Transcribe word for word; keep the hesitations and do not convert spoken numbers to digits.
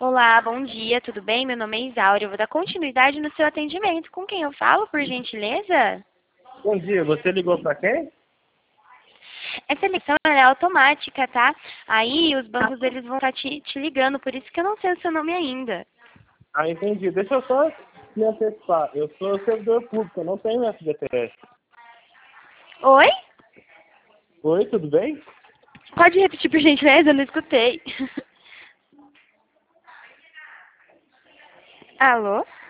Olá, bom dia, tudo bem? Meu nome é Isaura, eu vou dar continuidade no seu atendimento. Com quem eu falo, por gentileza? Bom dia, você ligou para quem? Essa ligação ela é automática, tá? Aí os bancos eles vão estar te, te ligando, por isso que eu não sei o seu nome ainda. Ah, entendi. Deixa eu só me antecipar. Eu sou servidor público, eu não tenho F G T S. Oi? Oi, tudo bem? Pode repetir, por gentileza? Eu não escutei. Alô?